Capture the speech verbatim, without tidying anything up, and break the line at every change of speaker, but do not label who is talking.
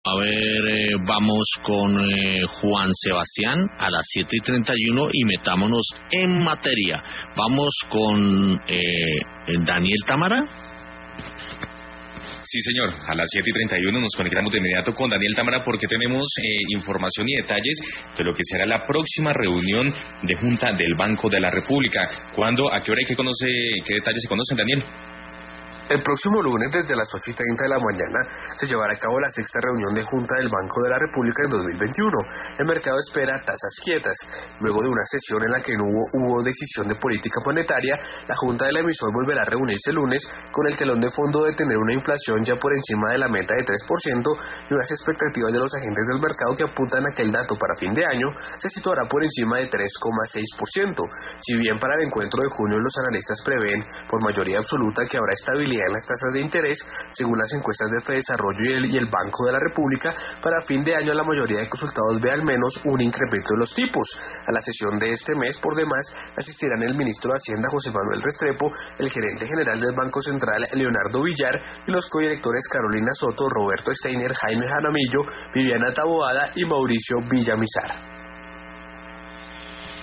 A ver, eh, vamos con eh, Juan Sebastián a las siete y treinta y uno y metámonos en materia. Vamos con eh, Daniel Támara.
Sí, señor. A las siete y treinta y uno nos conectamos de inmediato con Daniel Támara porque tenemos eh, información y detalles de lo que será la próxima reunión de Junta del Banco de la República. ¿Cuándo? ¿A qué hora y qué conoce, qué detalles se conocen, Daniel?
El próximo lunes, desde las ocho y treinta de la mañana, se llevará a cabo la sexta reunión de Junta del Banco de la República en dos mil veintiuno. El mercado espera tasas quietas. Luego de una sesión en la que no hubo, hubo decisión de política monetaria, la Junta del emisor volverá a reunirse el lunes con el telón de fondo de tener una inflación ya por encima de la meta de tres por ciento y unas expectativas de los agentes del mercado que apuntan a que el dato para fin de año se situará por encima de tres coma seis por ciento. Si bien para el encuentro de junio los analistas prevén, por mayoría absoluta, que habrá estabilidad en las tasas de interés, según las encuestas de Fedesarrollo y el, y el Banco de la República, para fin de año la mayoría de consultados ve al menos un incremento de los tipos. A la sesión de este mes, por demás, asistirán el ministro de Hacienda José Manuel Restrepo, el gerente general del Banco Central Leonardo Villar y los codirectores Carolina Soto, Roberto Steiner, Jaime Jaramillo, Viviana Taboada y Mauricio Villamizar.